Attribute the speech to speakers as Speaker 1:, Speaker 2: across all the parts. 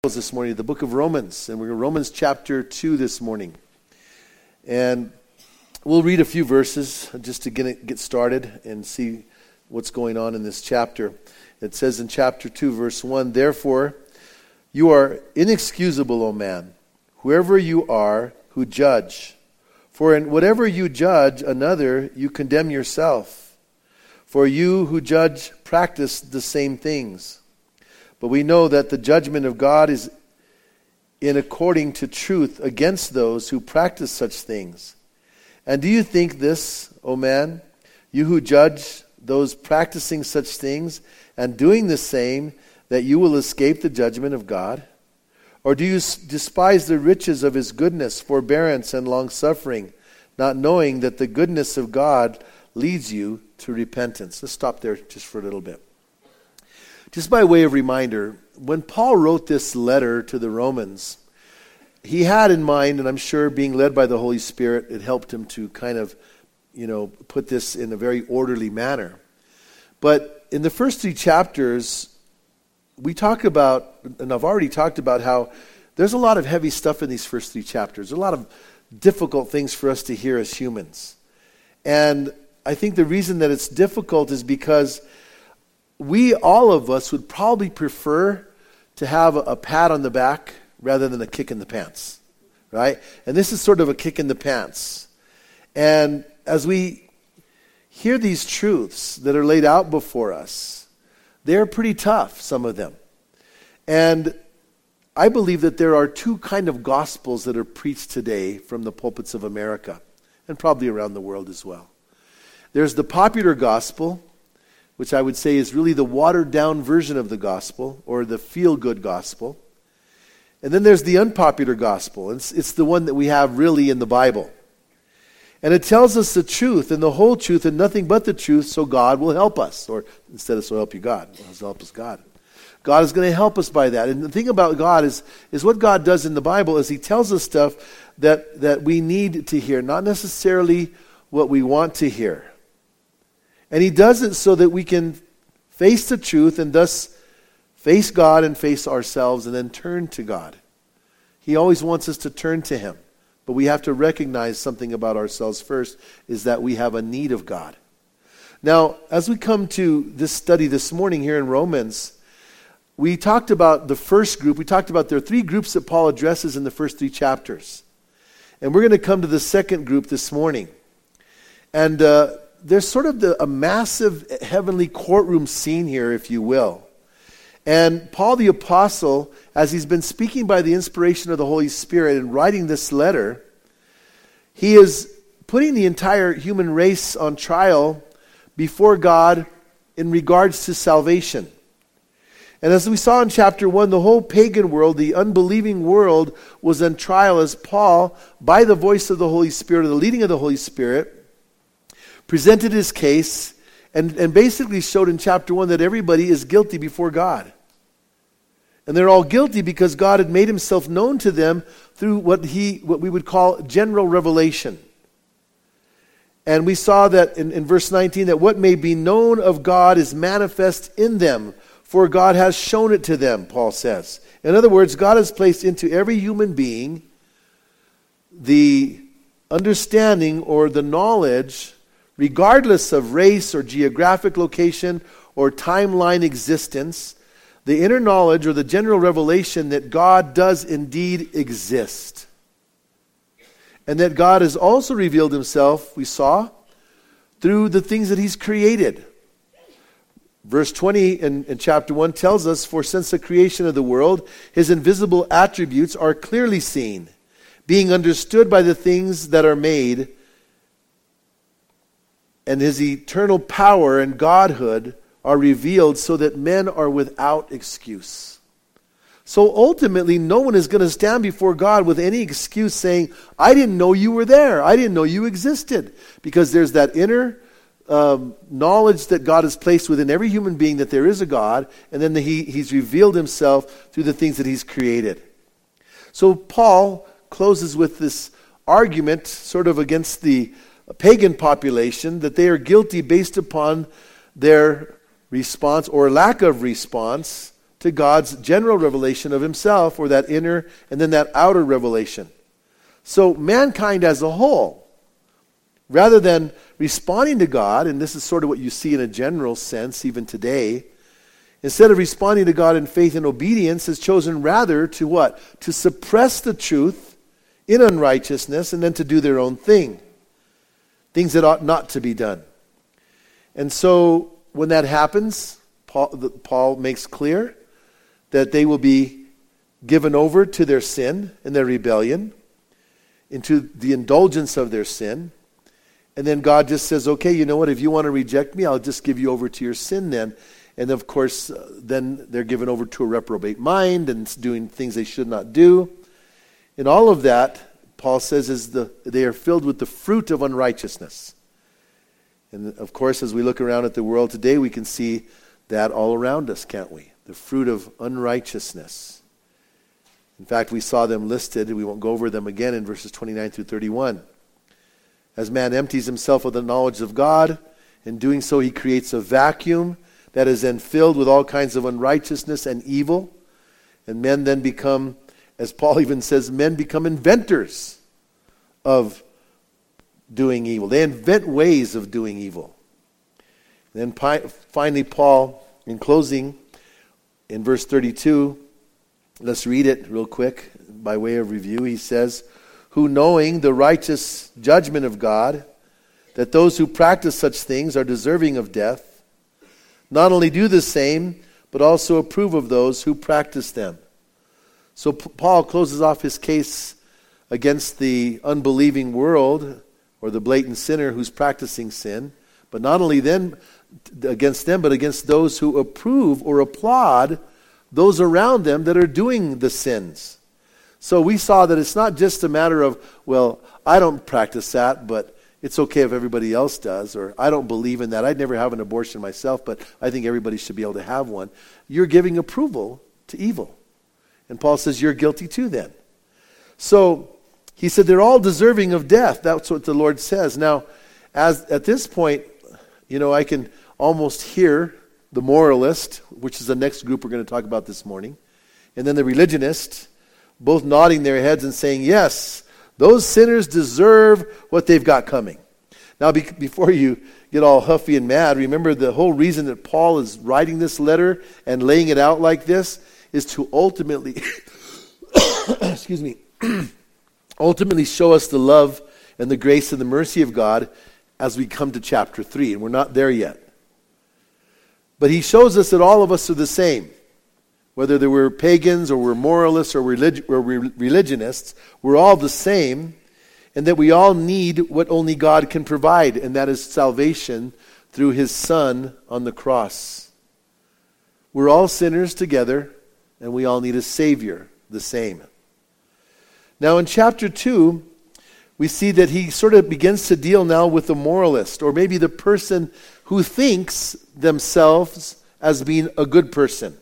Speaker 1: This morning, the book of Romans, and we're in Romans chapter 2 this morning. And we'll read a few verses just to get started and see what's going on in this chapter. It says in chapter 2, verse 1, "Therefore, you are inexcusable, O man, whoever you are who judge. For in whatever you judge another, you condemn yourself. For you who judge practice the same things. But we know that the judgment of God is in according to truth against those who practice such things. And do you think this, O man, you who judge those practicing such things and doing the same, that you will escape the judgment of God? Or do you despise the riches of his goodness, forbearance, and long-suffering, not knowing that the goodness of God leads you to repentance?" Let's stop there just for a little bit. Just by way of reminder, when Paul wrote this letter to the Romans, he had in mind, and I'm sure being led by the Holy Spirit, it helped him to kind of, put this in a very orderly manner. But in the first 3 chapters, we talk about, and I've already talked about how there's a lot of heavy stuff in these first 3 chapters, a lot of difficult things for us to hear as humans. And I think the reason that it's difficult is because all of us would probably prefer to have a pat on the back rather than a kick in the pants, right? And this is sort of a kick in the pants. And as we hear these truths that are laid out before us, they're pretty tough, some of them. And I believe that there are 2 kind of gospels that are preached today from the pulpits of America, and probably around the world as well. There's the popular gospel, which I would say is really the watered-down version of the gospel, or the feel-good gospel. And then there's the unpopular gospel. It's the one that we have really in the Bible. And it tells us the truth, and the whole truth, and nothing but the truth, so God will help us. Or instead of so help you God, so help us God. God is going to help us by that. And the thing about God is what God does in the Bible is he tells us stuff that we need to hear, not necessarily what we want to hear. And he does it so that we can face the truth and thus face God and face ourselves and then turn to God. He always wants us to turn to him. But we have to recognize something about ourselves first, is that we have a need of God. Now, as we come to this study this morning here in Romans, we talked about the first group. We talked about there are 3 groups that Paul addresses in the first 3 chapters. And we're going to come to the second group this morning. And there's sort of a massive heavenly courtroom scene here, if you will. And Paul the Apostle, as he's been speaking by the inspiration of the Holy Spirit and writing this letter, he is putting the entire human race on trial before God in regards to salvation. And as we saw in chapter 1, the whole pagan world, the unbelieving world, was on trial as Paul, by the voice of the Holy Spirit, or the leading of the Holy Spirit, presented his case and basically showed in chapter 1 that everybody is guilty before God. And they're all guilty because God had made himself known to them through what we would call general revelation. And we saw that in verse 19, that what may be known of God is manifest in them, for God has shown it to them, Paul says. In other words, God has placed into every human being the understanding or the knowledge, regardless of race or geographic location or timeline existence, the inner knowledge or the general revelation that God does indeed exist. And that God has also revealed himself, we saw, through the things that he's created. Verse 20 in chapter 1 tells us, "For since the creation of the world, his invisible attributes are clearly seen, being understood by the things that are made, and his eternal power and godhood are revealed so that men are without excuse." So ultimately, no one is going to stand before God with any excuse saying, "I didn't know you were there. I didn't know you existed." Because there's that inner knowledge that God has placed within every human being that there is a God, and then he's revealed himself through the things that he's created. So Paul closes with this argument sort of against the pagan population that they are guilty based upon their response or lack of response to God's general revelation of himself, or that inner and then that outer revelation. So mankind as a whole, rather than responding to God, and this is sort of what you see in a general sense even today, instead of responding to God in faith and obedience, has chosen rather to what? To suppress the truth in unrighteousness and then to do their own thing. Things that ought not to be done. And so when that happens, Paul makes clear that they will be given over to their sin and their rebellion, into the indulgence of their sin. And then God just says, okay, you know what, if you want to reject me, I'll just give you over to your sin then. And of course, then they're given over to a reprobate mind and doing things they should not do. And all of that, Paul says, they are filled with the fruit of unrighteousness. And of course, as we look around at the world today, we can see that all around us, can't we? The fruit of unrighteousness. In fact, we saw them listed, we won't go over them again, in verses 29 through 31. As man empties himself of the knowledge of God, in doing so he creates a vacuum that is then filled with all kinds of unrighteousness and evil. And men then become, as Paul even says, men become inventors of doing evil. They invent ways of doing evil. And then finally, Paul, in closing, in verse 32, let's read it real quick by way of review. He says, who knowing the righteous judgment of God, that those who practice such things are deserving of death, not only do the same, but also approve of those who practice them. So Paul closes off his case against the unbelieving world, or the blatant sinner who's practicing sin, but not only then against them, but against those who approve or applaud those around them that are doing the sins. So we saw that it's not just a matter of, well, I don't practice that, but it's okay if everybody else does, or I don't believe in that. I'd never have an abortion myself, but I think everybody should be able to have one. You're giving approval to evil. And Paul says you're guilty too then. So he said they're all deserving of death. That's what the Lord says. Now, at this point, I can almost hear the moralist, which is the next group we're going to talk about this morning, and then the religionist, both nodding their heads and saying, yes, those sinners deserve what they've got coming. Now, before you get all huffy and mad, remember the whole reason that Paul is writing this letter and laying it out like this is to ultimately, excuse me, ultimately show us the love and the grace and the mercy of God as we come to chapter 3, and we're not there yet. But he shows us that all of us are the same. Whether they were pagans or we're moralists or religionists, we're all the same, and that we all need what only God can provide, and that is salvation through his Son on the cross. We're all sinners together, and we all need a Savior, the same. Now in chapter 2, we see that he sort of begins to deal now with the moralist, or maybe the person who thinks themselves as being a good person.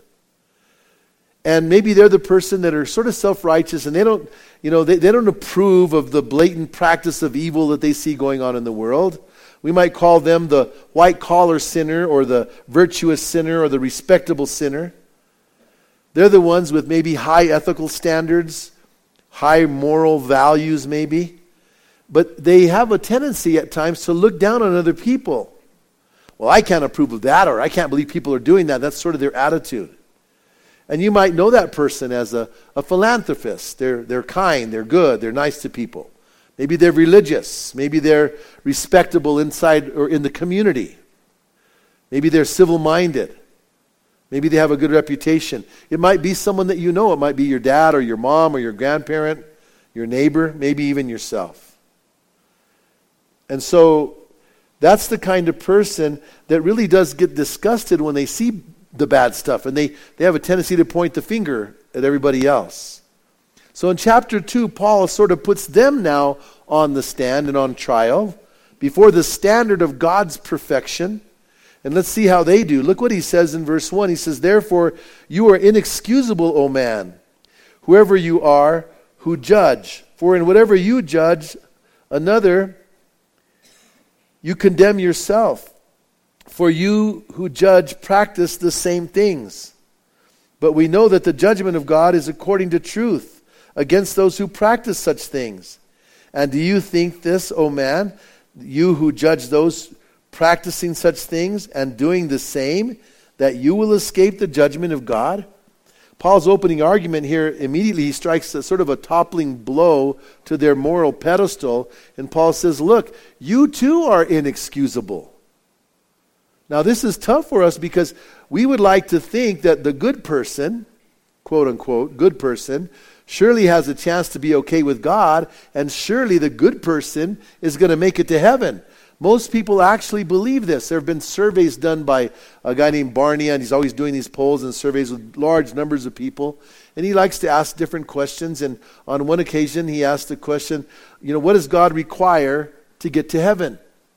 Speaker 1: And maybe they're the person that are sort of self-righteous, and they don't, they don't approve of the blatant practice of evil that they see going on in the world. We might call them the white-collar sinner, or the virtuous sinner, or the respectable sinner. They're the ones with maybe high ethical standards, high moral values maybe. But they have a tendency at times to look down on other people. Well, I can't approve of that, or I can't believe people are doing that. That's sort of their attitude. And you might know that person as a philanthropist. They're kind, they're good, they're nice to people. Maybe they're religious. Maybe they're respectable inside or in the community. Maybe they're civil-minded. Maybe they have a good reputation. It might be someone that you know. It might be your dad or your mom or your grandparent, your neighbor, maybe even yourself. And so that's the kind of person that really does get disgusted when they see the bad stuff, and they have a tendency to point the finger at everybody else. So in chapter 2, Paul sort of puts them now on the stand and on trial before the standard of God's perfection. And let's see how they do. Look what he says in verse 1. He says, therefore, you are inexcusable, O man, whoever you are, who judge. For in whatever you judge another, you condemn yourself. For you who judge practice the same things. But we know that the judgment of God is according to truth against those who practice such things. And do you think this, O man, you who judge those practicing such things and doing the same, that you will escape the judgment of God? Paul's opening argument here, immediately he strikes a sort of a toppling blow to their moral pedestal. And Paul says, look, you too are inexcusable. Now this is tough for us because we would like to think that the good person, quote unquote, good person, surely has a chance to be okay with God, and surely the good person is going to make it to heaven. Most people actually believe this. There have been surveys done by a guy named Barney, and he's always doing these polls and surveys with large numbers of people. And he likes to ask different questions. And on one occasion, he asked the question, what does God require to get to heaven?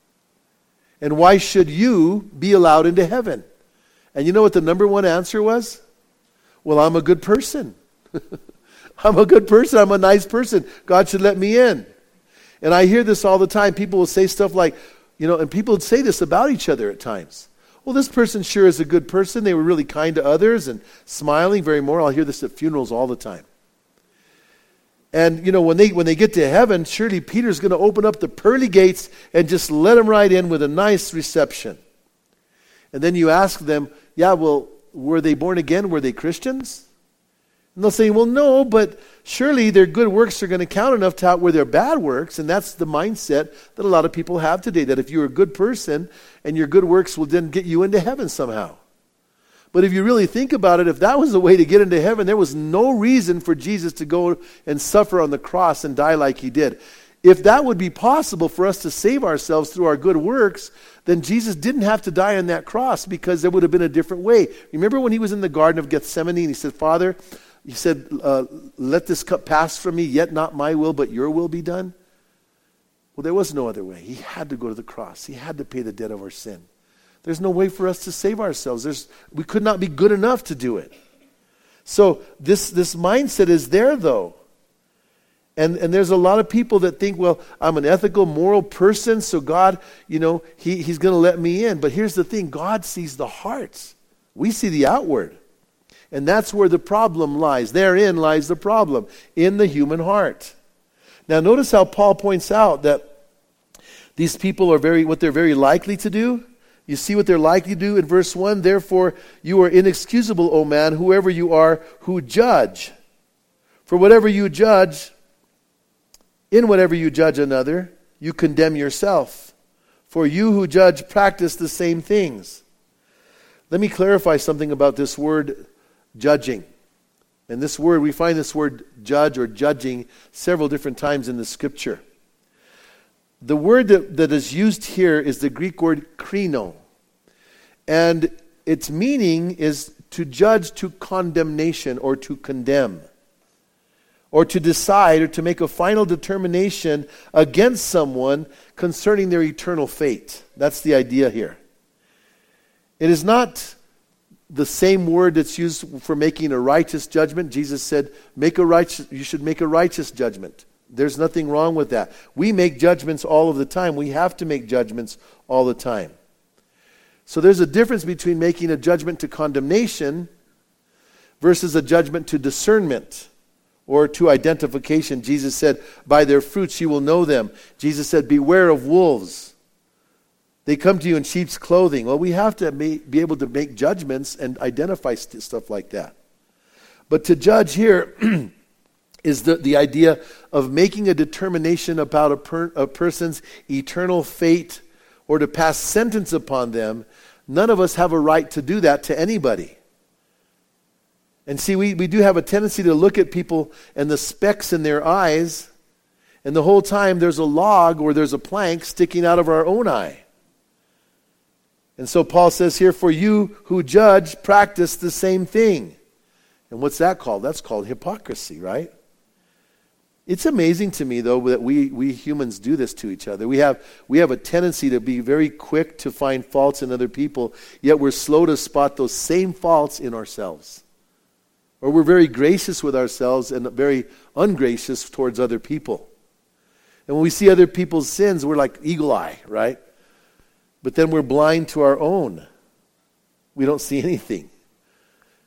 Speaker 1: And why should you be allowed into heaven? And you know what the number one answer was? Well, I'm a good person. I'm a good person. I'm a nice person. God should let me in. And I hear this all the time. People will say stuff like, and people would say this about each other at times. Well, this person sure is a good person. They were really kind to others and smiling, very moral. I hear this at funerals all the time. And, when they get to heaven, surely Peter's going to open up the pearly gates and just let them right in with a nice reception. And then you ask them, were they born again? Were they Christians? And they'll say, well, no, but surely their good works are going to count enough to outweigh their bad works. And that's the mindset that a lot of people have today, that if you're a good person and your good works will then get you into heaven somehow. But if you really think about it, if that was the way to get into heaven, there was no reason for Jesus to go and suffer on the cross and die like he did. If that would be possible for us to save ourselves through our good works, then Jesus didn't have to die on that cross, because there would have been a different way. Remember when he was in the Garden of Gethsemane and he said, Father, he said, let this cup pass from me, yet not my will, but your will be done. Well, there was no other way. He had to go to the cross. He had to pay the debt of our sin. There's no way for us to save ourselves. We could not be good enough to do it. So this mindset is there, though. And there's a lot of people that think, well, I'm an ethical, moral person, so God, he's going to let me in. But here's the thing. God sees the hearts. We see the outward. And that's where the problem lies. Therein lies the problem, in the human heart. Now notice how Paul points out that these people are what they're very likely to do. You see what they're likely to do in verse 1? Therefore you are inexcusable, O man, whoever you are who judge. For whatever you judge, in whatever you judge another, you condemn yourself. For you who judge practice the same things. Let me clarify something about this word judging. And this word, we find this word judge or judging several different times in the scripture. The word that is used here is the Greek word krino. And its meaning is to judge to condemnation or to condemn, or to decide or to make a final determination against someone concerning their eternal fate. That's the idea here. It is not the same word that's used for making a righteous judgment. Jesus said, you should make a righteous judgment. There's nothing wrong with that. We make judgments all of the time. We have to make judgments all the time. So there's a difference between making a judgment to condemnation versus a judgment to discernment or to identification. Jesus said, by their fruits you will know them. Jesus said, beware of wolves. They come to you in sheep's clothing. Well, we have to be able to make judgments and identify stuff like that. But to judge here is the idea of making a determination about a person's eternal fate or to pass sentence upon them. None of us have a right to do that to anybody. And see, we do have a tendency to look at people and the specks in their eyes, and the whole time there's a log or there's a plank sticking out of our own eye. And so Paul says here, for you who judge, practice the same thing. And what's that called? That's called hypocrisy, right? It's amazing to me, though, that we humans do this to each other. We have a tendency to be very quick to find faults in other people, yet we're slow to spot those same faults in ourselves. Or we're very gracious with ourselves and very ungracious towards other people. And when we see other people's sins, we're like eagle eye, right? But then we're blind to our own. We don't see anything.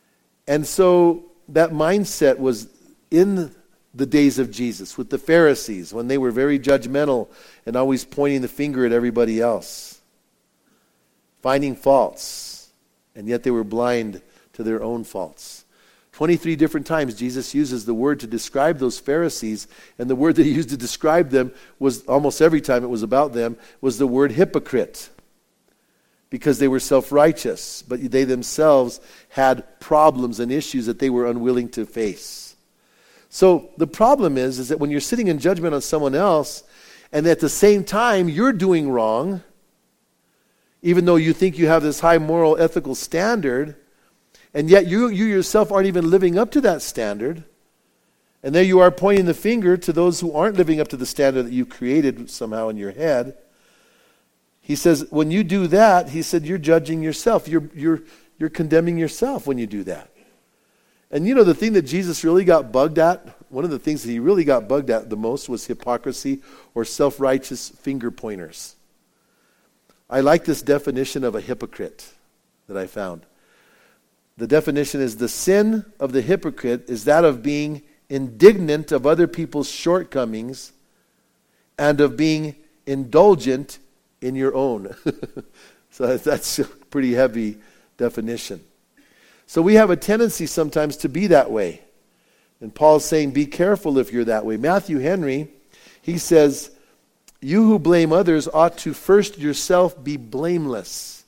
Speaker 1: And so that mindset was in the days of Jesus with the Pharisees, when they were very judgmental and always pointing the finger at everybody else, finding faults, and yet they were blind to their own faults. 23 different times Jesus uses the word to describe those Pharisees, and the word that he used to describe them was, almost every time it was about them, was the word hypocrite. Because they were self-righteous, but they themselves had problems and issues that they were unwilling to face. So the problem is that when you're sitting in judgment on someone else, and at the same time you're doing wrong, even though you think you have this high moral, ethical standard, and yet you yourself aren't even living up to that standard, and there you are pointing the finger to those who aren't living up to the standard that you created somehow in your head. He says, when you do that, he said, you're judging yourself. You're condemning yourself when you do that. And you know, the thing that Jesus really got bugged at, one of the things that he really got bugged at the most was hypocrisy or self-righteous finger pointers. I like this definition of a hypocrite that I found. The definition is, the sin of the hypocrite is that of being indignant of other people's shortcomings and of being indulgent in your own. So that's a pretty heavy definition. So we have a tendency sometimes to be that way. And Paul's saying, be careful if you're that way. Matthew Henry, he says, you who blame others ought to first yourself be blameless.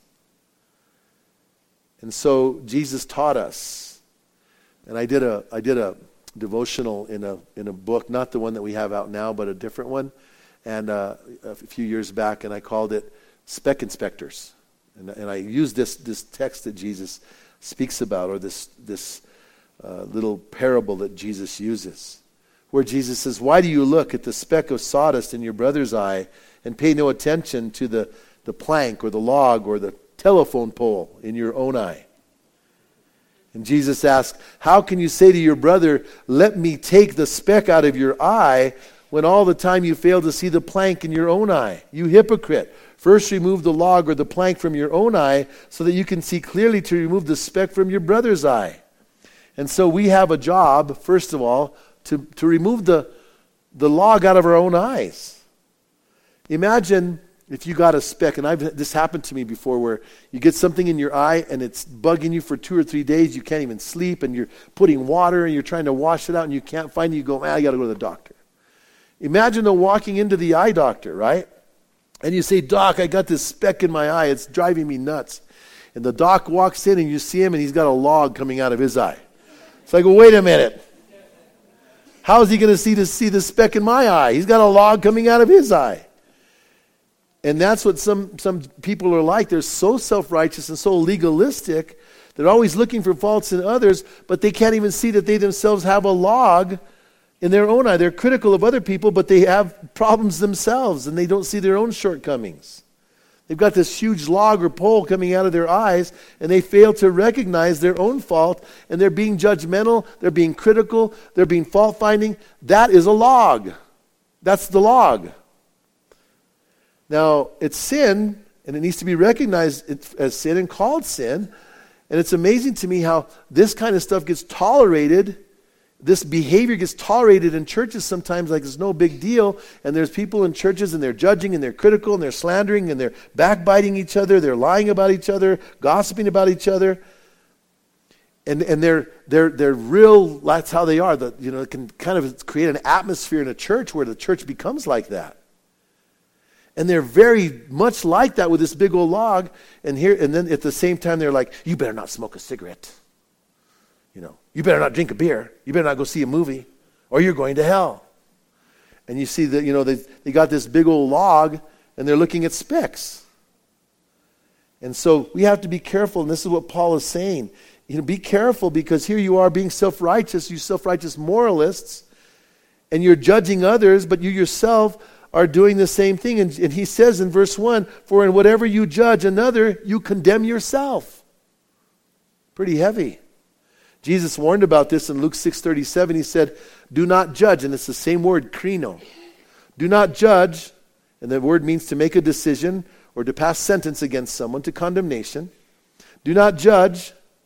Speaker 1: And so Jesus taught us. And I did a devotional in a book, not the one that we have out now, but a different one, and a few years back, and I called it Speck Inspectors. And I used this text that Jesus speaks about, or this little parable that Jesus uses, where Jesus says, why do you look at the speck of sawdust in your brother's eye and pay no attention to the plank or the log or the telephone pole in your own eye? And Jesus asks, how can you say to your brother, let me take the speck out of your eye, when all the time you fail to see the plank in your own eye? You hypocrite. First remove the log or the plank from your own eye so that you can see clearly to remove the speck from your brother's eye. And so we have a job, first of all, to remove the log out of our own eyes. Imagine if you got a speck, and this happened to me before, where you get something in your eye and it's bugging you for 2 or 3 days, you can't even sleep, and you're putting water and you're trying to wash it out and you can't find it, you go, I got to go to the doctor. Imagine walking into the eye doctor, right? And you say, Doc, I got this speck in my eye, it's driving me nuts. And the doc walks in and you see him and he's got a log coming out of his eye. It's like, well, wait a minute. How is he going to see the speck in my eye? He's got a log coming out of his eye. And that's what some people are like. They're so self-righteous and so legalistic. They're always looking for faults in others, but they can't even see that they themselves have a log in their own eye. They're critical of other people, but they have problems themselves, and they don't see their own shortcomings. They've got this huge log or pole coming out of their eyes, and they fail to recognize their own fault, and they're being judgmental, they're being critical, they're being fault-finding. That is a log. That's the log. Now, it's sin, and it needs to be recognized as sin and called sin. And it's amazing to me how this kind of stuff gets tolerated. This behavior gets tolerated in churches sometimes like it's no big deal. And there's people in churches and they're judging and they're critical and they're slandering and they're backbiting each other. They're lying about each other, gossiping about each other. And they're real, that's how they are. It can kind of create an atmosphere in a church where the church becomes like that. And they're very much like that with this big old log. And then at the same time, they're like, you better not smoke a cigarette. You better not drink a beer. You better not go see a movie, or you're going to hell. And you see that, they got this big old log, and they're looking at specks. And so we have to be careful, and this is what Paul is saying. Be careful, because here you are being self-righteous, you self-righteous moralists, and you're judging others, but you yourself are doing the same thing. And he says in verse 1, for in whatever you judge another, you condemn yourself. Pretty heavy. Jesus warned about this in Luke 6:37. He said, do not judge, and it's the same word, krino. Do not judge, and the word means to make a decision or to pass sentence against someone to condemnation. Do not judge,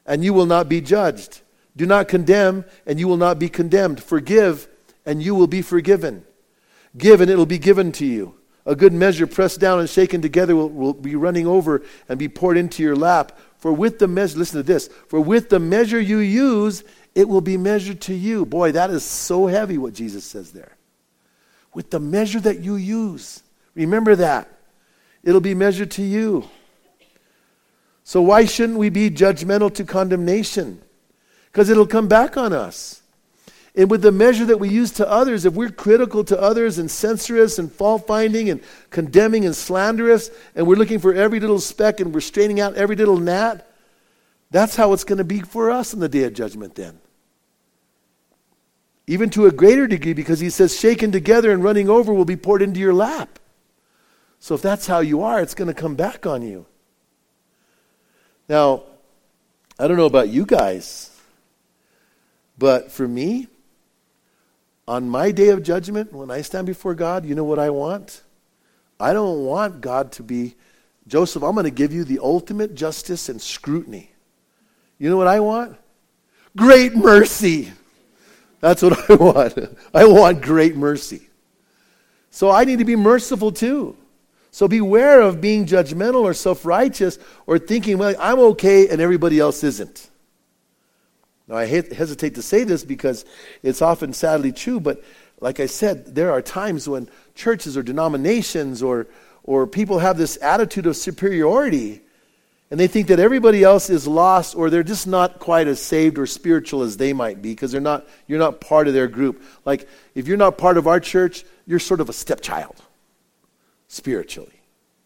Speaker 1: and you will not be judged. Do not condemn, and you will not be condemned. Forgive, and you will be forgiven. Give, and it will be given to you. A good measure pressed down and shaken together will be running over and be poured into your lap. For with the measure, listen to this, for with the measure you use, it will be measured to you. Boy, that is so heavy what Jesus says there. With the measure that you use. Remember that. It'll be measured to you. So why shouldn't we be judgmental to condemnation? Because it'll come back on us. And with the measure that we use to others, if we're critical to others and censorious and fault-finding and condemning and slanderous, and we're looking for every little speck and we're straining out every little gnat, that's how it's going to be for us in the day of judgment then. Even to a greater degree, because he says, shaken together and running over will be poured into your lap. So if that's how you are, it's going to come back on you. Now, I don't know about you guys, but for me, on my day of judgment, when I stand before God, you know what I want? I don't want God to be, Joseph, I'm going to give you the ultimate justice and scrutiny. You know what I want? Great mercy. That's what I want. I want great mercy. So I need to be merciful too. So beware of being judgmental or self-righteous or thinking, well, I'm okay and everybody else isn't. Now, I hesitate to say this because it's often sadly true, but like I said, there are times when churches or denominations or people have this attitude of superiority, and they think that everybody else is lost or they're just not quite as saved or spiritual as they might be because you're not part of their group. Like, if you're not part of our church, you're sort of a stepchild, spiritually.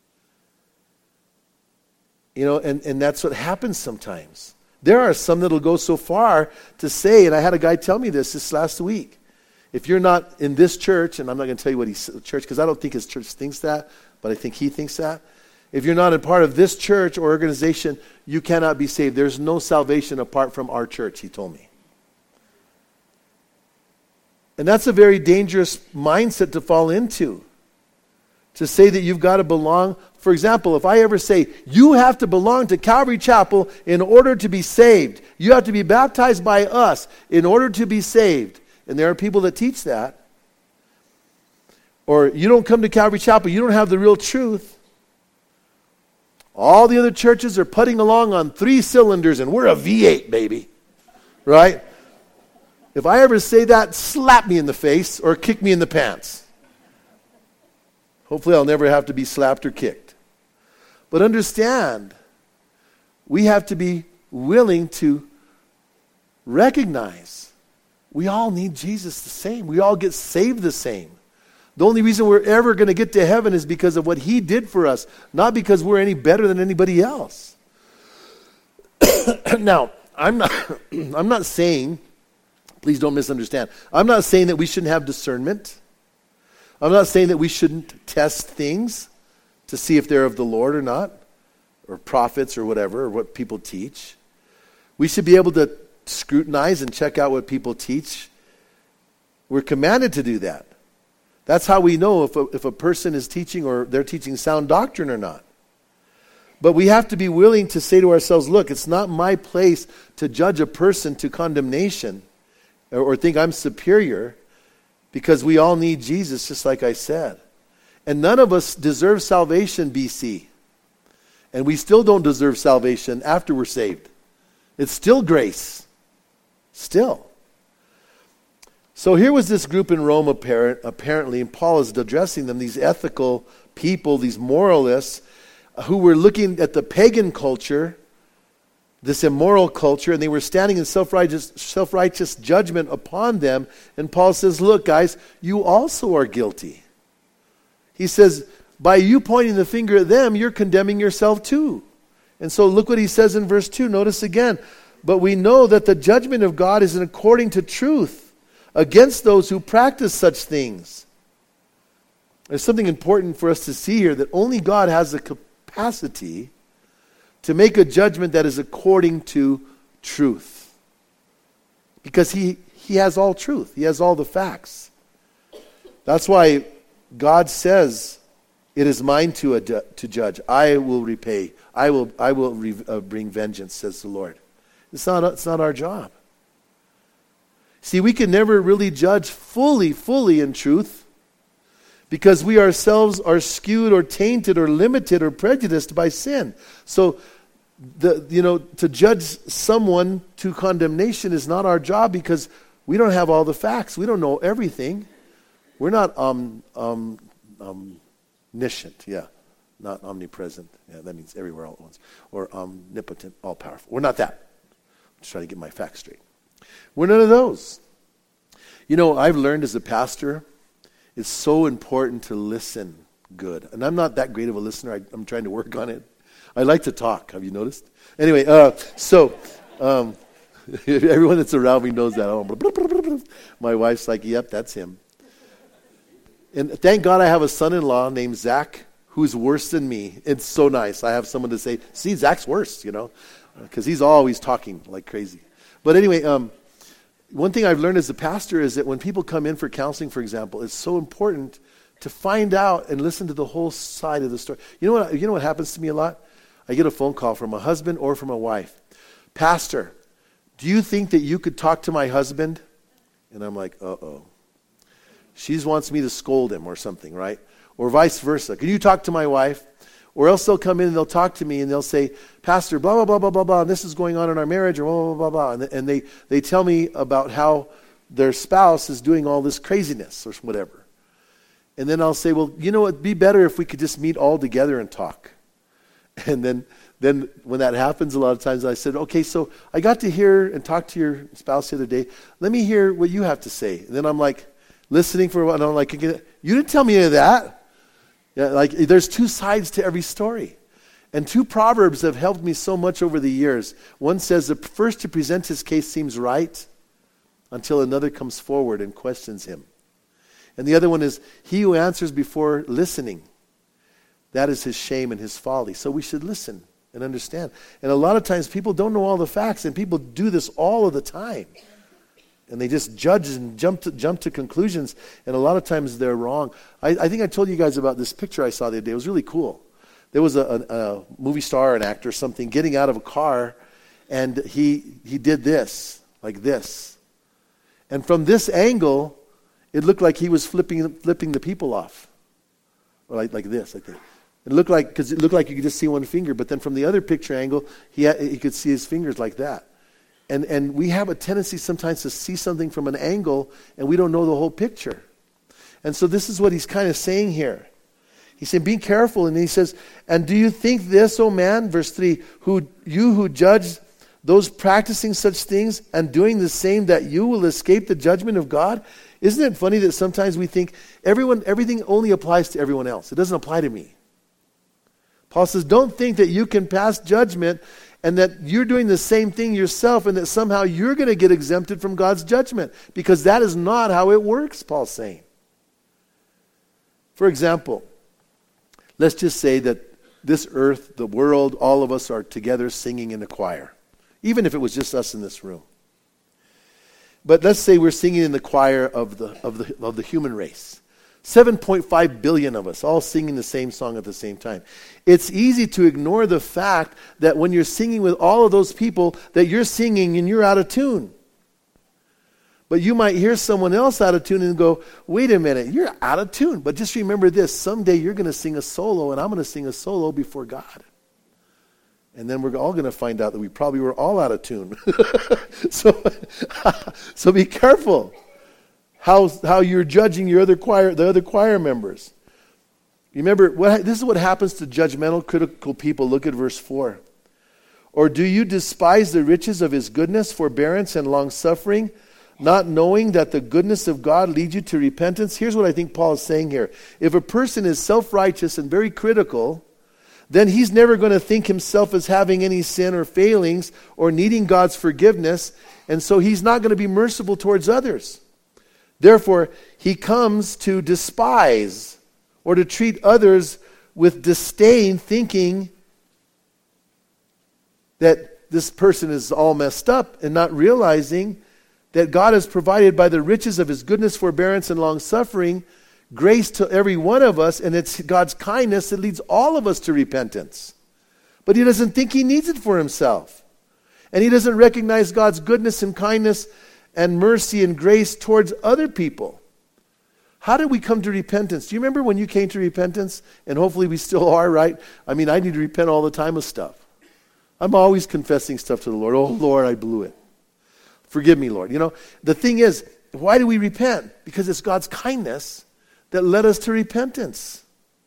Speaker 1: You know, and that's what happens sometimes. There are some that'll go so far to say, and I had a guy tell me this last week, if you're not in this church, and I'm not going to tell you what church, because I don't think his church thinks that, but I think he thinks that. If you're not a part of this church or organization, you cannot be saved. There's no salvation apart from our church, he told me. And that's a very dangerous mindset to fall into. To say that you've got to belong. For example, if I ever say, you have to belong to Calvary Chapel in order to be saved. You have to be baptized by us in order to be saved. And there are people that teach that. Or you don't come to Calvary Chapel, you don't have the real truth. All the other churches are putting along on 3 cylinders and we're a V8, baby. Right? If I ever say that, slap me in the face or kick me in the pants. Hopefully I'll never have to be slapped or kicked. But understand, we have to be willing to recognize we all need Jesus the same. We all get saved the same. The only reason we're ever going to get to heaven is because of what he did for us, not because we're any better than anybody else. Now, I'm not saying, please don't misunderstand, I'm not saying that we shouldn't have discernment. I'm not saying that we shouldn't test things to see if they're of the Lord or not, or prophets or whatever, or what people teach. We should be able to scrutinize and check out what people teach. We're commanded to do that. That's how we know if a person is teaching or they're teaching sound doctrine or not. But we have to be willing to say to ourselves, look, it's not my place to judge a person to condemnation or think I'm superior. Because we all need Jesus, just like I said. And none of us deserve salvation, BC. And we still don't deserve salvation after we're saved. It's still grace. Still. So here was this group in Rome apparently, and Paul is addressing them, these ethical people, these moralists, who were looking at the pagan culture, this immoral culture, and they were standing in self-righteous judgment upon them. And Paul says, look, guys, you also are guilty. He says, by you pointing the finger at them, you're condemning yourself too. And so look what he says in verse 2. Notice again, but we know that the judgment of God is according to truth against those who practice such things. There's something important for us to see here, that only God has the capacity to make a judgment that is according to truth. Because he has all truth. He has all the facts. That's why God says, it is mine to judge. I will repay. I will bring vengeance, says the Lord. It's not our job. See, we can never really judge fully in truth because we ourselves are skewed or tainted or limited or prejudiced by sin. So, to judge someone to condemnation is not our job because we don't have all the facts. We don't know everything. We're not omniscient, not omnipresent. Yeah, that means everywhere all at once. Or omnipotent, all-powerful. We're not that. I'm just trying to get my facts straight. We're none of those. I've learned as a pastor, it's so important to listen good. And I'm not that great of a listener. I'm trying to work on it. I like to talk. Have you noticed? Anyway, everyone that's around me knows that. My wife's like, yep, that's him. And thank God I have a son-in-law named Zach who's worse than me. It's so nice. I have someone to say, see, Zach's worse, because he's always talking like crazy. But anyway, one thing I've learned as a pastor is that when people come in for counseling, for example, it's so important to find out and listen to the whole side of the story. You know what happens to me a lot? I get a phone call from a husband or from a wife. Pastor, do you think that you could talk to my husband? And I'm like, uh-oh. She wants me to scold him or something, right? Or vice versa. Can you talk to my wife? Or else they'll come in and they'll talk to me and they'll say, Pastor, blah, blah, blah, blah, blah, blah, and this is going on in our marriage, or blah, blah, blah, blah. And they tell me about how their spouse is doing all this craziness or whatever. And then I'll say, well, it'd be better if we could just meet all together and talk. And then when that happens, a lot of times I said, okay, so I got to hear and talk to your spouse the other day. Let me hear what you have to say. And then I'm like listening for a while, and I'm like, you didn't tell me any of that. Yeah, like there's two sides to every story. And two proverbs have helped me so much over the years. One says, the first to present his case seems right until another comes forward and questions him. And the other one is, he who answers before listening, that is his shame and his folly. So we should listen and understand. And a lot of times people don't know all the facts, and people do this all of the time. And they just judge and jump to conclusions, and a lot of times they're wrong. I think I told you guys about this picture I saw the other day. It was really cool. There was a movie star, an actor, something, getting out of a car, and he did this, like this. And from this angle, it looked like he was flipping the people off. Or like this, like that. Because it looked like you could just see one finger, but then from the other picture angle, he could see his fingers like that. And we have a tendency sometimes to see something from an angle, and we don't know the whole picture. And so this is what he's kind of saying here. He's saying, be careful. And he says, and do you think this, O man, verse 3, you who judge those practicing such things and doing the same, that you will escape the judgment of God? Isn't it funny that sometimes we think everything only applies to everyone else? It doesn't apply to me. Paul says, don't think that you can pass judgment and that you're doing the same thing yourself and that somehow you're going to get exempted from God's judgment, because that is not how it works, Paul's saying. For example, let's just say that this earth, the world, all of us are together singing in a choir, even if it was just us in this room. But let's say we're singing in the choir of the human race. 7.5 billion of us all singing the same song at the same time. It's easy to ignore the fact that when you're singing with all of those people, that you're singing and you're out of tune. But you might hear someone else out of tune and go, wait a minute, you're out of tune. But just remember this, someday you're going to sing a solo, and I'm going to sing a solo before God. And then we're all going to find out that we probably were all out of tune. So be careful how you're judging the other choir members. Remember, this is what happens to judgmental, critical people. Look at verse 4. Or do you despise the riches of his goodness, forbearance, and long-suffering, not knowing that the goodness of God leads you to repentance? Here's what I think Paul is saying here. If a person is self-righteous and very critical, then he's never going to think himself as having any sin or failings or needing God's forgiveness, and so he's not going to be merciful towards others. Therefore, he comes to despise or to treat others with disdain, thinking that this person is all messed up, and not realizing that God has provided by the riches of his goodness, forbearance, and long-suffering grace to every one of us, and it's God's kindness that leads all of us to repentance. But he doesn't think he needs it for himself. And he doesn't recognize God's goodness and kindness and mercy and grace towards other people. How did we come to repentance? Do you remember when you came to repentance? And hopefully we still are, right? I mean, I need to repent all the time of stuff. I'm always confessing stuff to the Lord. Oh, Lord, I blew it. Forgive me, Lord. You know, the thing is, why do we repent? Because it's God's kindness that led us to repentance.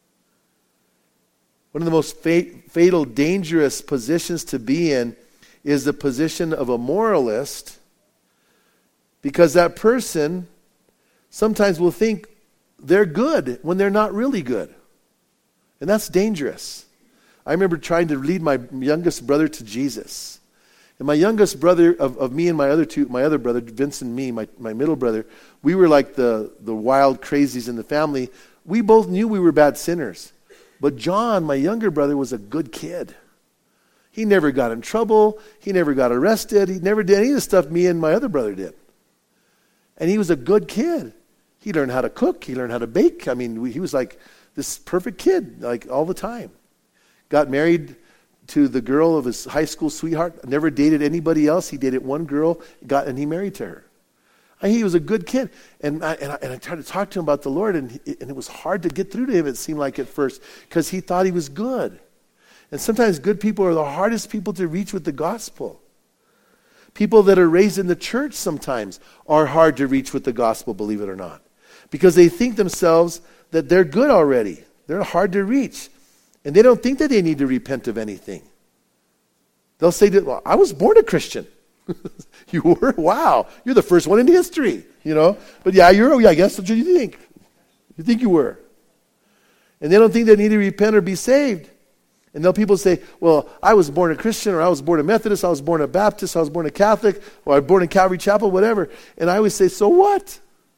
Speaker 1: One of the most fatal, dangerous positions to be in is the position of a moralist, because that person sometimes will think they're good when they're not really good. And that's dangerous. I remember trying to lead my youngest brother to Jesus. And my youngest brother, of me and my other brother, Vince and me, my middle brother, we were like the wild crazies in the family. We both knew we were bad sinners. But John, my younger brother, was a good kid. He never got in trouble. He never got arrested. He never did any of the stuff me and my other brother did. And he was a good kid. He learned how to cook. He learned how to bake. I mean, he was like this perfect kid, like all the time. Got married to the girl of his high school sweetheart. Never dated anybody else. He dated one girl, and he married to her. And he was a good kid. And I tried to talk to him about the Lord, and it was hard to get through to him, it seemed like at first, because he thought he was good. And sometimes good people are the hardest people to reach with the gospel. People that are raised in the church sometimes are hard to reach with the gospel, believe it or not. Because they think themselves that they're good already. They're hard to reach. And they don't think that they need to repent of anything. They'll say, well, I was born a Christian. You were? Wow. You're the first one in history, you know. But yeah, I guess that's what you think. You think you were. And they don't think they need to repent or be saved. And then people say, well, I was born a Christian, or I was born a Methodist, I was born a Baptist, I was born a Catholic, or I was born in Calvary Chapel, whatever. And I always say, so what?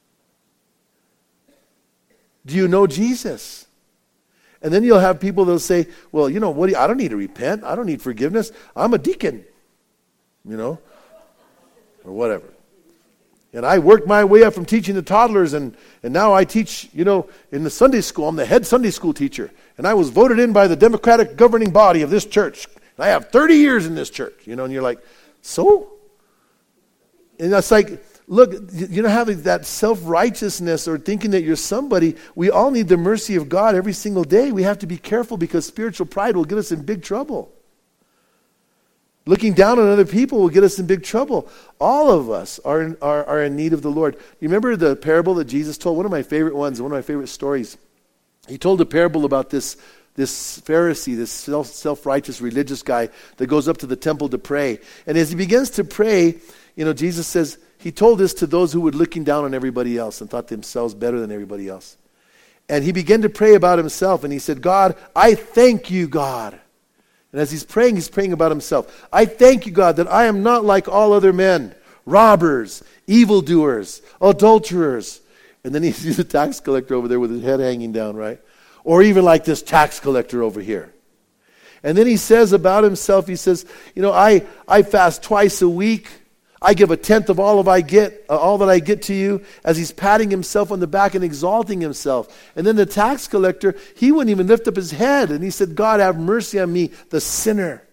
Speaker 1: Do you know Jesus? And then you'll have people that'll say, well, you know, I don't need to repent. I don't need forgiveness. I'm a deacon, you know, or whatever. And I worked my way up from teaching the toddlers, and now I teach, you know, in the Sunday school. I'm the head Sunday school teacher. And I was voted in by the Democratic governing body of this church. And I have 30 years in this church, you know, and you're like, so? And that's like, look, you know, having that self-righteousness or thinking that you're somebody, we all need the mercy of God every single day. We have to be careful, because spiritual pride will get us in big trouble. Looking down on other people will get us in big trouble. All of us are in need of the Lord. You remember the parable that Jesus told? One of my favorite ones, one of my favorite stories. He told a parable about this Pharisee, this self-righteous religious guy that goes up to the temple to pray. And as he begins to pray, you know, Jesus says, he told this to those who were looking down on everybody else and thought themselves better than everybody else. And he began to pray about himself, and he said, God, I thank you, God. And as he's praying about himself. I thank you, God, that I am not like all other men, robbers, evildoers, adulterers. And then he sees a tax collector over there with his head hanging down, right? Or even like this tax collector over here. And then he says about himself, he says, you know, I fast twice a week. I give a tenth of all that I get to you, as he's patting himself on the back and exalting himself. And then the tax collector, he wouldn't even lift up his head. And he said, God, have mercy on me, the sinner.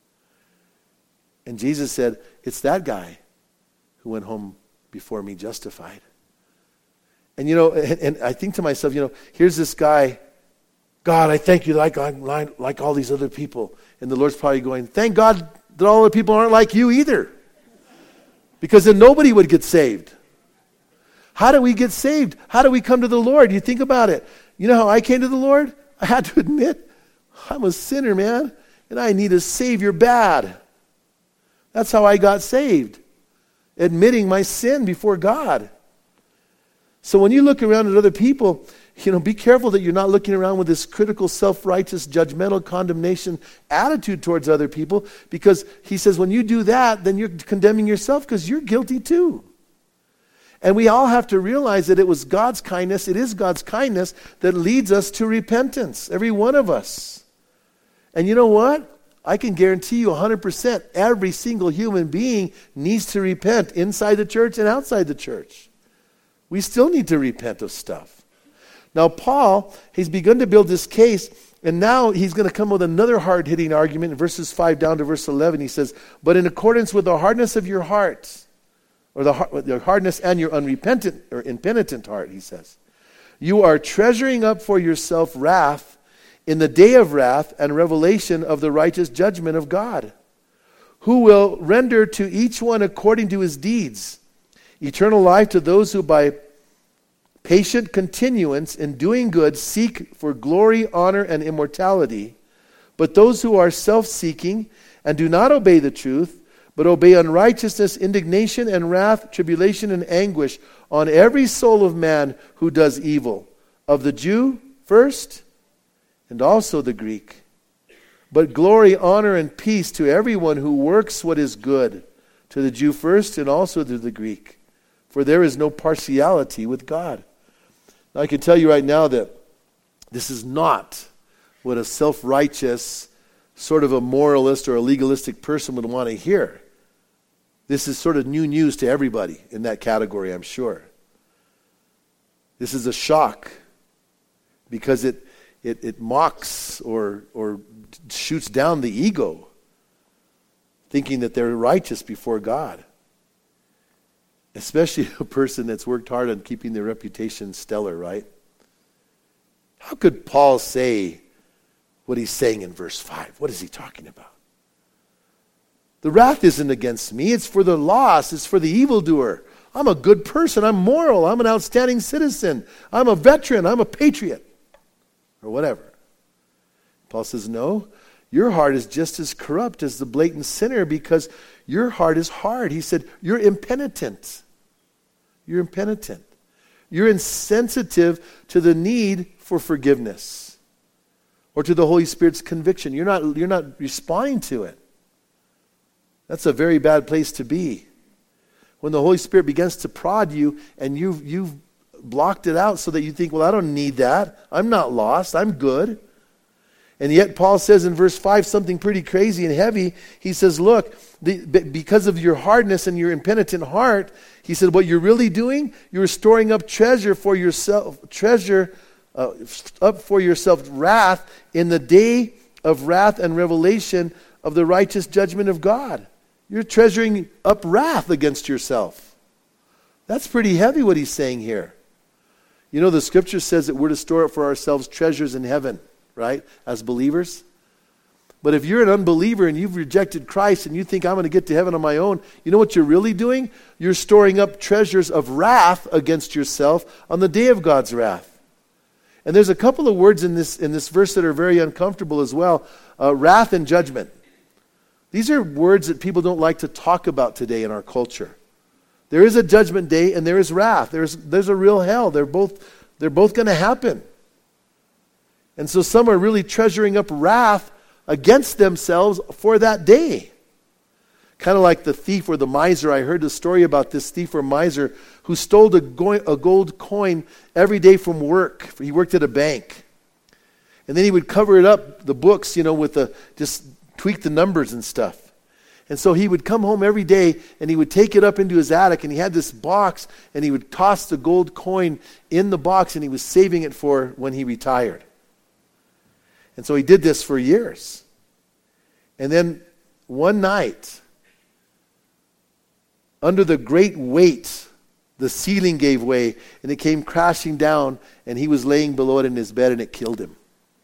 Speaker 1: And Jesus said, it's that guy who went home before me justified. And, you know, and I think to myself, you know, here's this guy, God, I thank you like all these other people. And the Lord's probably going, thank God that all the people aren't like you either. Because then nobody would get saved. How do we get saved? How do we come to the Lord? You think about it. You know how I came to the Lord? I had to admit, I'm a sinner, man, and I need a Savior bad. That's how I got saved. Admitting my sin before God. So when you look around at other people, you know, be careful that you're not looking around with this critical, self-righteous, judgmental condemnation attitude towards other people, because he says when you do that, then you're condemning yourself, because you're guilty too. And we all have to realize that it is God's kindness that leads us to repentance, every one of us. And you know what? I can guarantee you 100% every single human being needs to repent inside the church and outside the church. We still need to repent of stuff. Now, Paul, he's begun to build this case And now he's going to come with another hard-hitting argument in verses 5 down to verse 11. He says, but in accordance with the hardness of your heart, or the hardness and your unrepentant or impenitent heart, he says, you are treasuring up for yourself wrath in the day of wrath and revelation of the righteous judgment of God, who will render to each one according to his deeds, eternal life to those who by patient continuance in doing good seek for glory, honor, and immortality. But those who are self-seeking and do not obey the truth, but obey unrighteousness, indignation, and wrath, tribulation, and anguish on every soul of man who does evil, of the Jew first, and also the Greek. But glory, honor, and peace to everyone who works what is good, to the Jew first, and also to the Greek. For there is no partiality with God. Now, I can tell you right now that this is not what a self-righteous, sort of a moralist or a legalistic person would want to hear. This is sort of new news to everybody in that category, I'm sure. This is a shock because it mocks or shoots down the ego, thinking that they're righteous before God. Especially a person that's worked hard on keeping their reputation stellar, right? How could Paul say what he's saying in verse 5? What is he talking about? The wrath isn't against me. It's for the lost. It's for the evildoer. I'm a good person. I'm moral. I'm an outstanding citizen. I'm a veteran. I'm a patriot. Or whatever. Paul says, no, your heart is just as corrupt as the blatant sinner because your heart is hard. He said, you're impenitent. You're impenitent. You're insensitive to the need for forgiveness or to the Holy Spirit's conviction. You're not responding to it. That's a very bad place to be. When the Holy Spirit begins to prod you and you've blocked it out so that you think, well, I don't need that. I'm not lost. I'm good. And yet Paul says in verse 5 something pretty crazy and heavy. He says, look, because of your hardness and your impenitent heart, he said, what you're really doing, you're storing up treasure for yourself, up for yourself wrath in the day of wrath and revelation of the righteous judgment of God. You're treasuring up wrath against yourself. That's pretty heavy what he's saying here. You know, the scripture says that we're to store up for ourselves treasures in heaven, right, as believers. But if you're an unbeliever and you've rejected Christ and you think I'm going to get to heaven on my own, you know what you're really doing? You're storing up treasures of wrath against yourself on the day of God's wrath. And there's a couple of words in this verse that are very uncomfortable as well. Wrath and judgment. These are words that people don't like to talk about today in our culture. There is a judgment day and there is wrath. There's a real hell. They're both going to happen. And so some are really treasuring up wrath against themselves for that day. Kind of like the thief or the miser. I heard the story about this thief or miser who stole a gold coin every day from work. He worked at a bank. And then he would cover it up, the books, with just tweak the numbers and stuff. And so he would come home every day and he would take it up into his attic and he had this box and he would toss the gold coin in the box and he was saving it for when he retired. And so he did this for years. And then one night, under the great weight, the ceiling gave way and it came crashing down and he was laying below it in his bed and it killed him.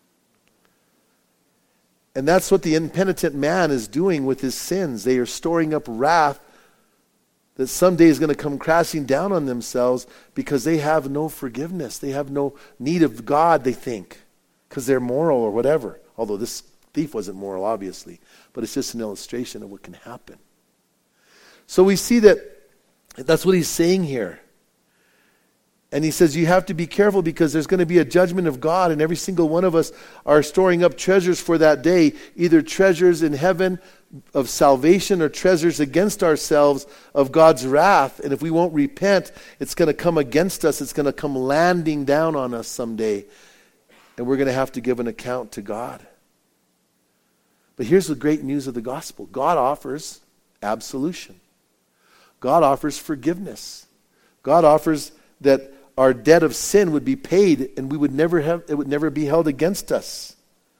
Speaker 1: And that's what the impenitent man is doing with his sins. They are storing up wrath that someday is going to come crashing down on themselves because they have no forgiveness. They have no need of God, they think, because they're moral or whatever. Although this thief wasn't moral, obviously. But it's just an illustration of what can happen. So we see that's what he's saying here. And he says you have to be careful because there's going to be a judgment of God and every single one of us are storing up treasures for that day, either treasures in heaven of salvation or treasures against ourselves of God's wrath. And if we won't repent, it's going to come against us. It's going to come landing down on us someday. And we're going to have to give an account to God. But here's the great news of the gospel. God offers absolution. God offers forgiveness. God offers that our debt of sin would be paid and it would never be held against us.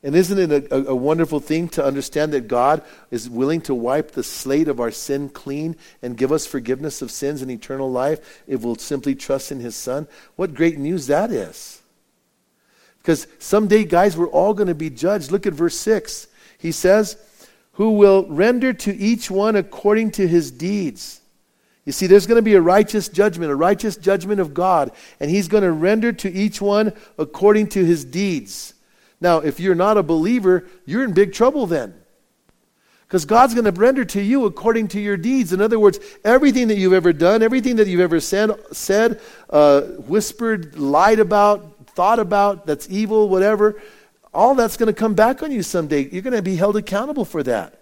Speaker 1: And isn't it a wonderful thing to understand that God is willing to wipe the slate of our sin clean and give us forgiveness of sins and eternal life if we'll simply trust in his Son? What great news that is. Because someday, guys, we're all going to be judged. Look at verse 6. He says, who will render to each one according to his deeds. You see, there's going to be a righteous judgment of God, and he's going to render to each one according to his deeds. Now, if you're not a believer, you're in big trouble then. Because God's going to render to you according to your deeds. In other words, everything that you've ever done, everything that you've ever said, whispered, lied about, thought about, that's evil, whatever, all that's going to come back on you someday. You're going to be held accountable for that.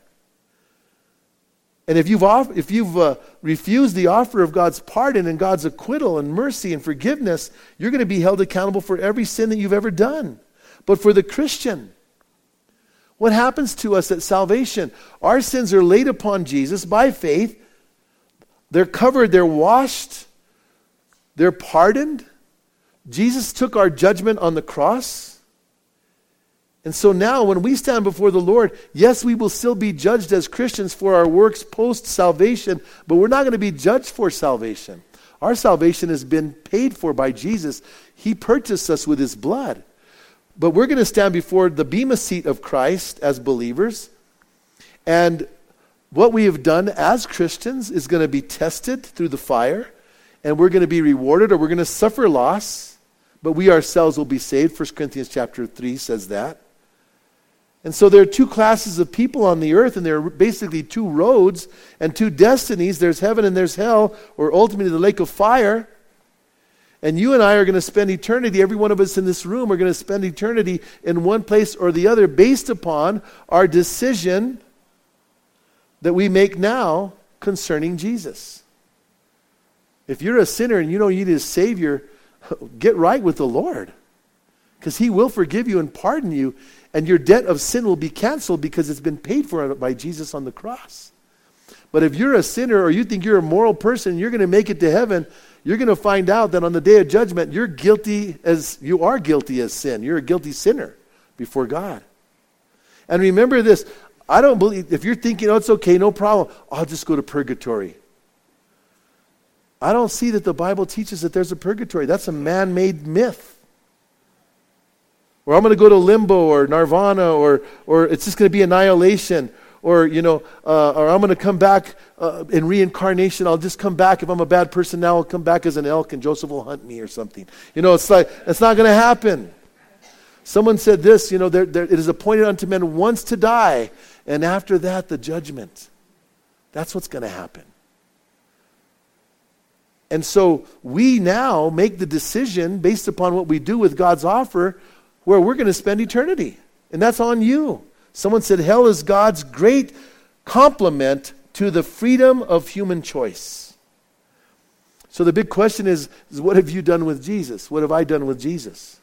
Speaker 1: And if you've refused the offer of God's pardon and God's acquittal and mercy and forgiveness, you're going to be held accountable for every sin that you've ever done. But for the Christian, what happens to us at salvation? Our sins are laid upon Jesus by faith. They're covered, they're washed, they're pardoned. Jesus took our judgment on the cross. And so now when we stand before the Lord, yes, we will still be judged as Christians for our works post-salvation, but we're not going to be judged for salvation. Our salvation has been paid for by Jesus. He purchased us with his blood. But we're going to stand before the bema seat of Christ as believers. And what we have done as Christians is going to be tested through the fire. And we're going to be rewarded, or we're going to suffer loss. But we ourselves will be saved. 1 Corinthians chapter 3 says that. And so there are two classes of people on the earth, and there are basically two roads and two destinies. There's heaven and there's hell, or ultimately the lake of fire. And you and I are going to spend eternity, every one of us in this room are going to spend eternity in one place or the other based upon our decision that we make now concerning Jesus. If you're a sinner and you don't need a Savior, get right with the Lord. Because he will forgive you and pardon you, and your debt of sin will be canceled because it's been paid for by Jesus on the cross. But if you're a sinner, or you think you're a moral person and you're going to make it to heaven, you're going to find out that on the day of judgment, you are guilty as sin. You're a guilty sinner before God. And remember this, I don't believe, if you're thinking, oh, it's okay, no problem, I'll just go to purgatory. I don't see that the Bible teaches that there's a purgatory. That's a man-made myth. Or I'm going to go to limbo or nirvana, or it's just going to be annihilation. Or I'm going to come back in reincarnation. I'll just come back. If I'm a bad person now, I'll come back as an elk and Joseph will hunt me or something. It's like, it's not going to happen. Someone said this, it is appointed unto men once to die, and after that, the judgment. That's what's going to happen. And so we now make the decision based upon what we do with God's offer, where we're going to spend eternity. And that's on you. Someone said hell is God's great complement to the freedom of human choice. So the big question is what have you done with Jesus? What have I done with Jesus?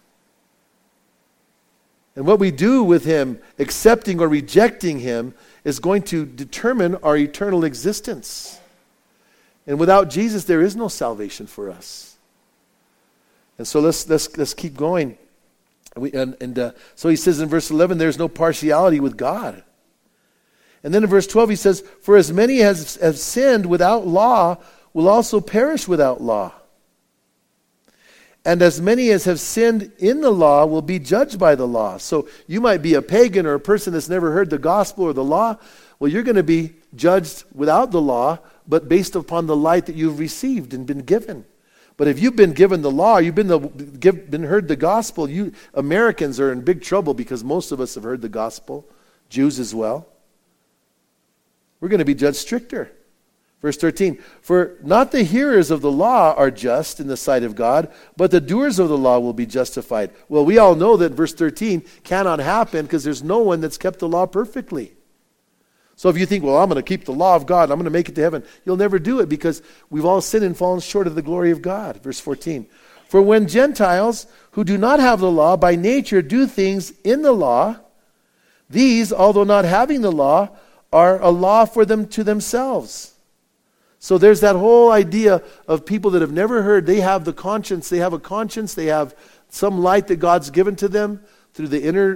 Speaker 1: And what we do with him, accepting or rejecting him, is going to determine our eternal existence. And without Jesus, there is no salvation for us. And so let's keep going. So he says in verse 11, there's no partiality with God. And then in verse 12 he says, for as many as have sinned without law will also perish without law. And as many as have sinned in the law will be judged by the law. So you might be a pagan or a person that's never heard the gospel or the law. Well, you're going to be judged without the law, but based upon the light that you've received and been given. But if you've been given the law, you've been heard the gospel, you Americans are in big trouble because most of us have heard the gospel, Jews as well. We're going to be judged stricter. Verse 13, for not the hearers of the law are just in the sight of God, but the doers of the law will be justified. Well, we all know that verse 13 cannot happen because there's no one that's kept the law perfectly. So if you think, well, I'm going to keep the law of God, I'm going to make it to heaven, you'll never do it because we've all sinned and fallen short of the glory of God. Verse 14, for when Gentiles who do not have the law by nature do things in the law, these, although not having the law, are a law for them to themselves. So there's that whole idea of people that have never heard, they have a conscience, they have some light that God's given to them through the inner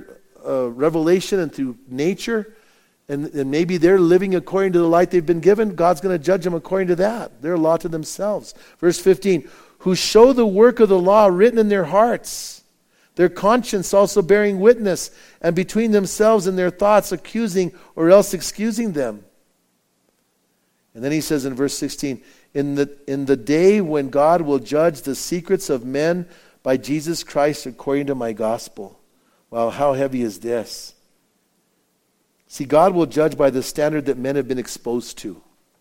Speaker 1: revelation and through nature, and maybe they're living according to the light they've been given, God's going to judge them according to that. They're a law to themselves. Verse 15, who show the work of the law written in their hearts, their conscience also bearing witness, and between themselves and their thoughts accusing or else excusing them. And then he says in verse 16, in the day when God will judge the secrets of men by Jesus Christ according to my gospel. Wow, how heavy is this? See, God will judge by the standard that men have been exposed to.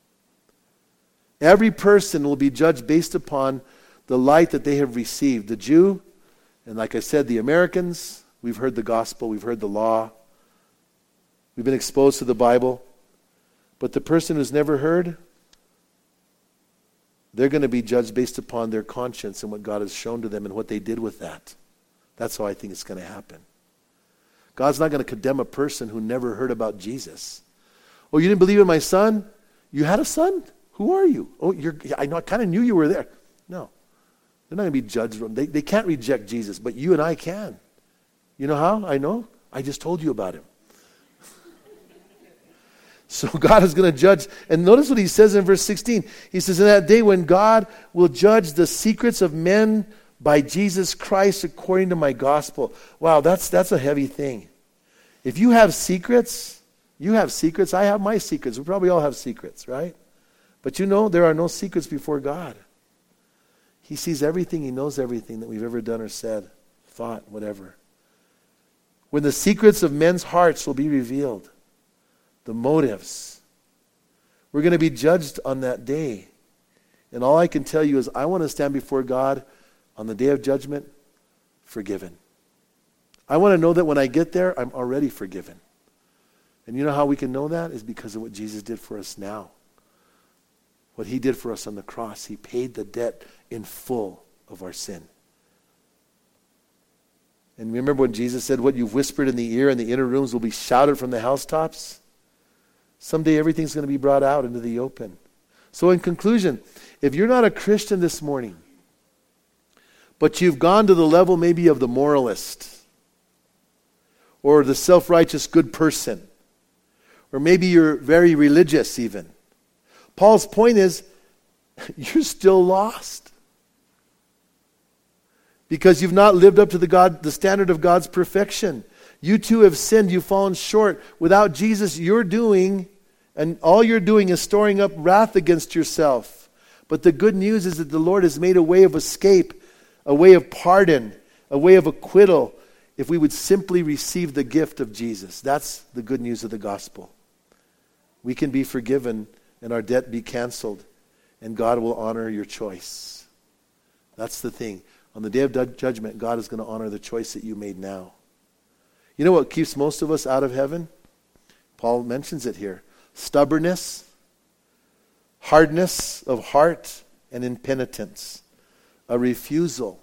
Speaker 1: Every person will be judged based upon the light that they have received. The Jew, and like I said, the Americans, we've heard the gospel, we've heard the law, we've been exposed to the Bible. But the person who's never heard, they're going to be judged based upon their conscience and what God has shown to them and what they did with that. That's how I think it's going to happen. God's not going to condemn a person who never heard about Jesus. Oh, you didn't believe in my son? You had a son? Who are you? Oh, I kind of knew you were there. No. They're not going to be judged. They can't reject Jesus, but you and I can. You know how? I know. I just told you about him. So God is going to judge. And notice what he says in verse 16. He says, in that day when God will judge the secrets of men by Jesus Christ according to my gospel. Wow, that's a heavy thing. If you have secrets, you have secrets. I have my secrets. We probably all have secrets, right? But you know, there are no secrets before God. He sees everything. He knows everything that we've ever done or said, thought, whatever. When the secrets of men's hearts will be revealed, the motives, we're going to be judged on that day. And all I can tell you is I want to stand before God on the day of judgment, forgiven. I want to know that when I get there, I'm already forgiven. And you know how we can know that? Is because of what Jesus did for us now. What he did for us on the cross. He paid the debt in full of our sin. And remember when Jesus said, what you've whispered in the ear in the inner rooms will be shouted from the housetops? Someday everything's going to be brought out into the open. So in conclusion, if you're not a Christian this morning, but you've gone to the level maybe of the moralist, or the self-righteous good person, or maybe you're very religious even, Paul's point is, you're still lost. Because you've not lived up to the standard of God's perfection. You too have sinned, you've fallen short. Without Jesus, all you're doing is storing up wrath against yourself. But the good news is that the Lord has made a way of escape, a way of pardon, a way of acquittal, if we would simply receive the gift of Jesus. That's the good news of the gospel. We can be forgiven and our debt be canceled, and God will honor your choice. That's the thing. On the day of judgment, God is going to honor the choice that you made now. You know what keeps most of us out of heaven? Paul mentions it here. Stubbornness, hardness of heart, and impenitence. A refusal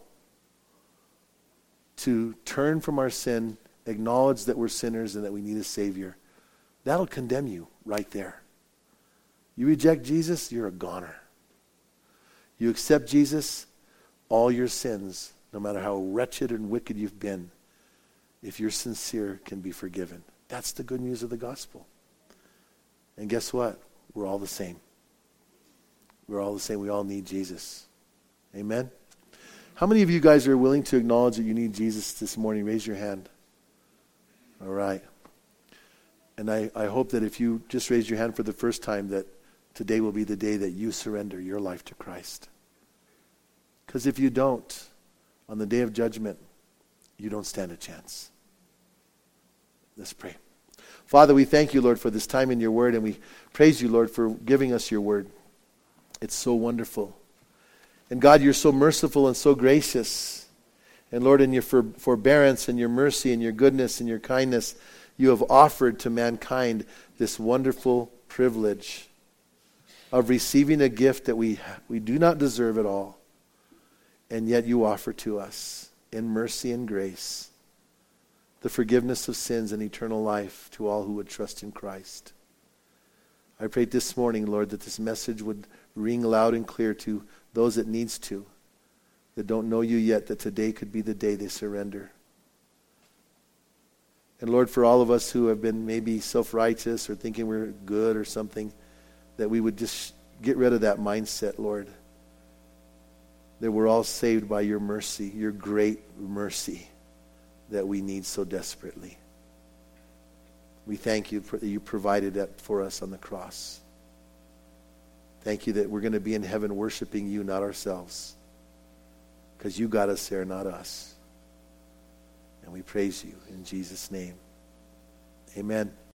Speaker 1: to turn from our sin, acknowledge that we're sinners and that we need a Savior. That'll condemn you right there. You reject Jesus, you're a goner. You accept Jesus, all your sins, no matter how wretched and wicked you've been, if you're sincere, can be forgiven. That's the good news of the gospel. And guess what? We're all the same. We're all the same. We all need Jesus. Amen? How many of you guys are willing to acknowledge that you need Jesus this morning? Raise your hand. All right. And I hope that if you just raised your hand for the first time, that today will be the day that you surrender your life to Christ. Because if you don't, on the day of judgment, you don't stand a chance. Let's pray. Father, we thank you, Lord, for this time in your word, and we praise you, Lord, for giving us your word. It's so wonderful. And God, you're so merciful and so gracious. And Lord, in your forbearance and your mercy and your goodness and your kindness, you have offered to mankind this wonderful privilege of receiving a gift that we do not deserve at all. And yet you offer to us in mercy and grace the forgiveness of sins and eternal life to all who would trust in Christ. I pray this morning, Lord, that this message would ring loud and clear to those it needs to, that don't know you yet, that today could be the day they surrender. And Lord, for all of us who have been maybe self-righteous or thinking we're good or something, that we would just get rid of that mindset, Lord. That we're all saved by your mercy, your great mercy that we need so desperately. We thank you that you provided that for us on the cross. Thank you that we're going to be in heaven worshiping you, not ourselves. Because you got us there, not us. And we praise you in Jesus' name. Amen.